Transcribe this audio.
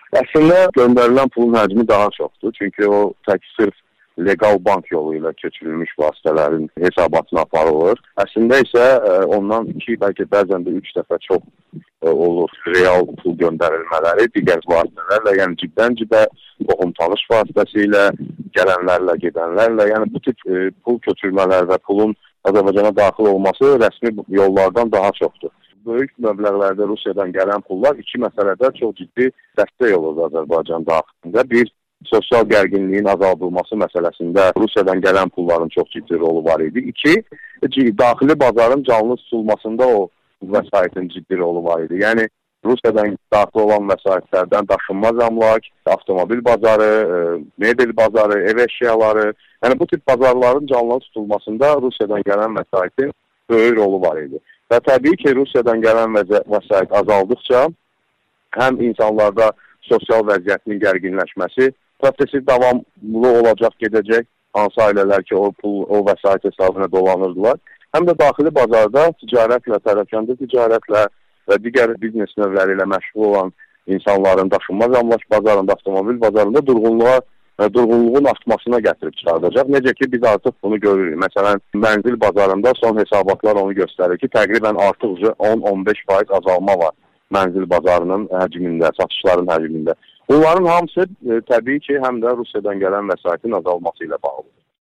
Əslində göndərilən pulun həcmi daha çoxdur. Çünki o tək sırf legal bank yolu ilə köçürülmüş vasitələrin hesabatına aparılır. Əslində isə ondan 2, bəlkə bəzən də 3 dəfə çox olur real pul göndərilmələri digər vasitələrlə, yəni cibdən cibə, qohum tanış vasitəsilə, gələnlərlə, gedənlərlə, yəni bu tip pul köçürmələr və pulun Azərbaycana daxil olması rəsmi yollardan daha çoxdur. Böyük məbləğlərdə Rusiyadan gələn pullar iki məsələdə çox ciddi dəstək olur Azərbaycan daxilində. Bir, sosial gərginliyin azaldılması məsələsində Rusiyadan gələn pulların çox ciddi rolu var idi. İki, daxili bazarın canlı tutulmasında o vəsaitin ciddi rolu var idi. Yəni, Rusiyadan daxil olan vəsaitlərdən daşınmaz əmlak, avtomobil bazarı, mebel bazarı, ev əşyaları, yəni bu tip bazarların canlı tutulmasında Rusiyadan gələn vəsaitin böyük rolu var idi. Və təbii ki, Rusiyadan gələn vəsait azaldıqca həm insanlarda sosial vəziyyətin gərginləşməsi prosesi davamlı olacaq, gedəcək, hansı ailələr ki, o vəsait hesabına dolanırdılar. Həm də daxili bazarda ticarətlə, tərəfkəndə ticarətlə və digər biznes növləri ilə məşğul olan insanların daşınmaz əmlak bazarında, avtomobil bazarında durğunluğun artmasına gətirib çıxardacaq. Necə ki, biz artıq bunu görürük. Məsələn, mənzil bazarında son hesabatlar onu göstərir ki, təqribən artıq 10-15% azalma var mənzil bazarının həcmində, satışların həcmində. Bunların hamısı təbii ki, həm də Rusiyadan gələn vəsaitin azalması ilə bağlıdır.